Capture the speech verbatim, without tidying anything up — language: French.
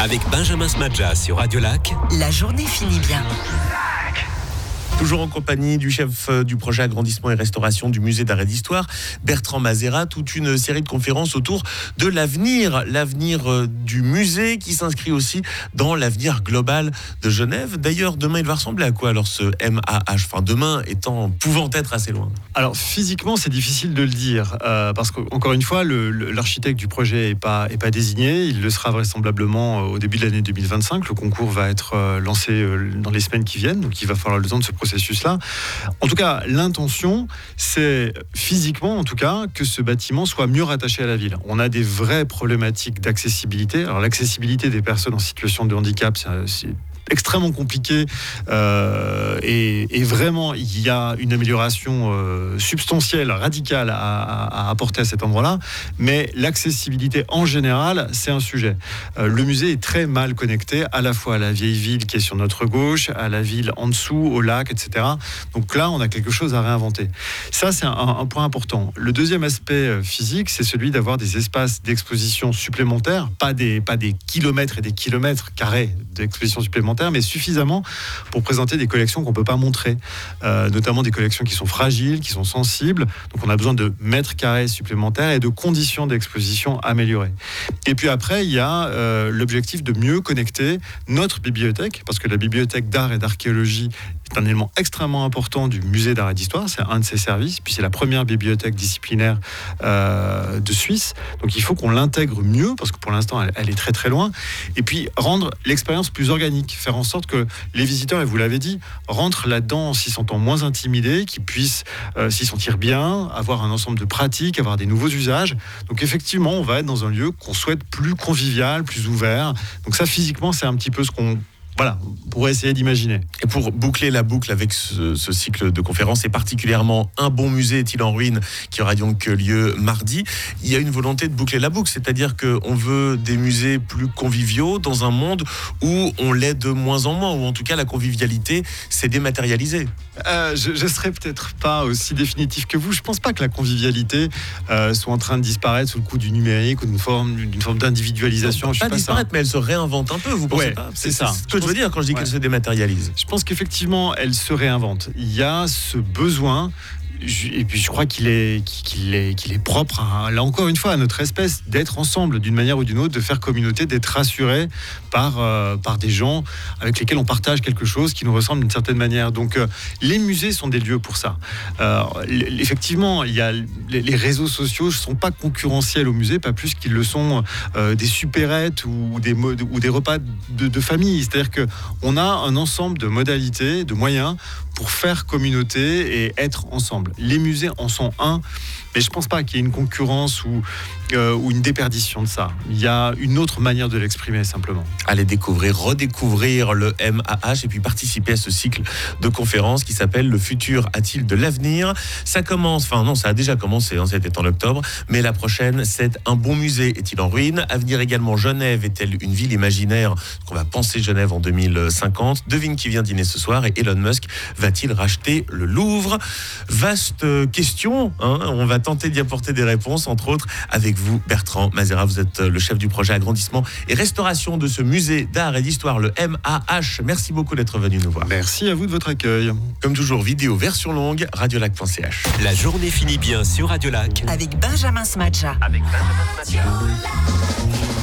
Avec Benjamin Smadja sur Radio Lac. La journée finit bien. Toujours en compagnie du chef du projet agrandissement et restauration du musée d'art et d'histoire, Bertrand Mazera, toute une série de conférences autour de l'avenir, l'avenir du musée qui s'inscrit aussi dans l'avenir global de Genève. D'ailleurs, demain, il va ressembler à quoi alors ce M A H ? Enfin, demain étant, pouvant être assez loin. Alors, physiquement, c'est difficile de le dire, euh, parce qu'encore une fois, le, le, l'architecte du projet n'est pas, est pas désigné. Il le sera vraisemblablement au début de l'année deux mille vingt-cinq. Le concours va être euh, lancé euh, dans les semaines qui viennent, donc il va falloir le temps de ce processus. Là. En tout cas, l'intention, c'est physiquement, en tout cas, que ce bâtiment soit mieux rattaché à la ville. On a des vraies problématiques d'accessibilité. Alors, l'accessibilité des personnes en situation de handicap, c'est, c'est extrêmement compliqué euh, et, et vraiment il y a une amélioration euh, substantielle, radicale à, à, à apporter à cet endroit-là, mais l'accessibilité en général c'est un sujet. Euh, le musée est très mal connecté à la fois à la vieille ville qui est sur notre gauche, à la ville en dessous, au lac, et cetera. Donc là on a quelque chose à réinventer. Ça c'est un, un point important. Le deuxième aspect physique, c'est celui d'avoir des espaces d'exposition supplémentaires, pas des, pas des kilomètres et des kilomètres carrés d'exposition supplémentaires, mais suffisamment pour présenter des collections qu'on ne peut pas montrer, euh, notamment des collections qui sont fragiles, qui sont sensibles. Donc on a besoin de mètres carrés supplémentaires et de conditions d'exposition améliorées. Et puis après, il y a euh, l'objectif de mieux connecter notre bibliothèque, parce que la bibliothèque d'art et d'archéologie est un élément extrêmement important du musée d'art et d'histoire, c'est un de ses services, puis c'est la première bibliothèque disciplinaire euh, de Suisse, donc il faut qu'on l'intègre mieux, parce que pour l'instant elle, elle est très très loin, et puis rendre l'expérience plus organique, faire en sorte que les visiteurs, et vous l'avez dit, rentrent là-dedans en s'y sentant moins intimidés, qu'ils puissent euh, s'y sentir bien, avoir un ensemble de pratiques, avoir des nouveaux usages. Donc effectivement, on va être dans un lieu qu'on souhaite plus convivial, plus ouvert. Donc ça, physiquement, c'est un petit peu ce qu'on Voilà, on pourrait essayer d'imaginer. Et pour boucler la boucle avec ce, ce cycle de conférences, et particulièrement Un bon musée est-il en ruine, qui aura donc lieu mardi, il y a une volonté de boucler la boucle, c'est-à-dire qu'on veut des musées plus conviviaux dans un monde où on l'est de moins en moins, ou en tout cas la convivialité s'est dématérialisée. Euh, je ne serais peut-être pas aussi définitif que vous. Je ne pense pas que la convivialité euh, soit en train de disparaître sous le coup du numérique ou d'une forme, d'une forme d'individualisation. Non, je pas suis pas disparaître, ça. mais elle se réinvente un peu, vous pensez Ouais, pas ? c'est, c'est ça. C'est ce que je veux dire quand je dis ouais. qu'elle se dématérialise. Je pense qu'effectivement, elle se réinvente. Il y a ce besoin... Et puis je crois qu'il est, qu'il est, qu'il est propre, à, là encore une fois, à notre espèce, d'être ensemble d'une manière ou d'une autre, de faire communauté, d'être rassuré par, euh, par des gens avec lesquels on partage quelque chose qui nous ressemble d'une certaine manière. Donc euh, les musées sont des lieux pour ça. Euh, effectivement, il y a, les, les réseaux sociaux ne sont pas concurrentiels aux musées, pas plus qu'ils le sont euh, des supérettes ou des, ou des repas de, de famille. C'est-à-dire qu'on a un ensemble de modalités, de moyens pour faire communauté et être ensemble. Les musées en sont un, mais je ne pense pas qu'il y ait une concurrence ou, euh, ou une déperdition de ça. Il y a une autre manière de l'exprimer, simplement. Allez découvrir, redécouvrir le M A H et puis participer à ce cycle de conférences qui s'appelle « Le futur a-t-il de l'avenir ?» Ça commence, enfin non, ça a déjà commencé, hein, c'était en octobre, mais la prochaine, c'est « Un bon musée est-il en ruine ?» À venir également, Genève est-elle une ville imaginaire ? Qu'on va penser Genève en deux mille cinquante. Devine qui vient dîner ce soir et Elon Musk va-t-il racheter le Louvre ? Vaste question, hein, on va tenter d'y apporter des réponses, entre autres avec vous, Bertrand Mazera. Vous êtes le chef du projet agrandissement et restauration de ce musée d'art et d'histoire, le M A H. Merci beaucoup d'être venu nous voir. Merci à vous de votre accueil. Comme toujours, vidéo version longue, radiolac point c h. La journée finit bien sur Radio Lac. Avec Benjamin Smadja. Avec Benjamin Smadja.